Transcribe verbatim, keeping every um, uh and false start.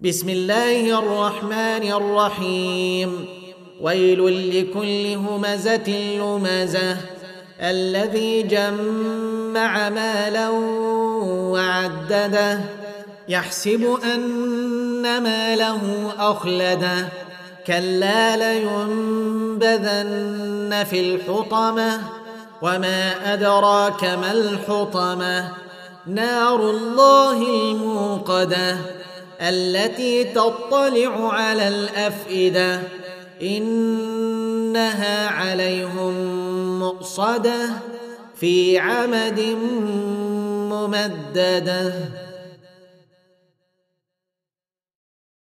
بسم الله الرحمن الرحيم. ويل لكل همزة لمزة الذي جمع مالا وعدده يحسب أن ماله أخلده كلا لينبذن في الحطمة وما أدراك ما الحطمة نار الله الموقدة التي تطلع على الأفئدة إنها عليهم مؤصدة في عمد ممددة.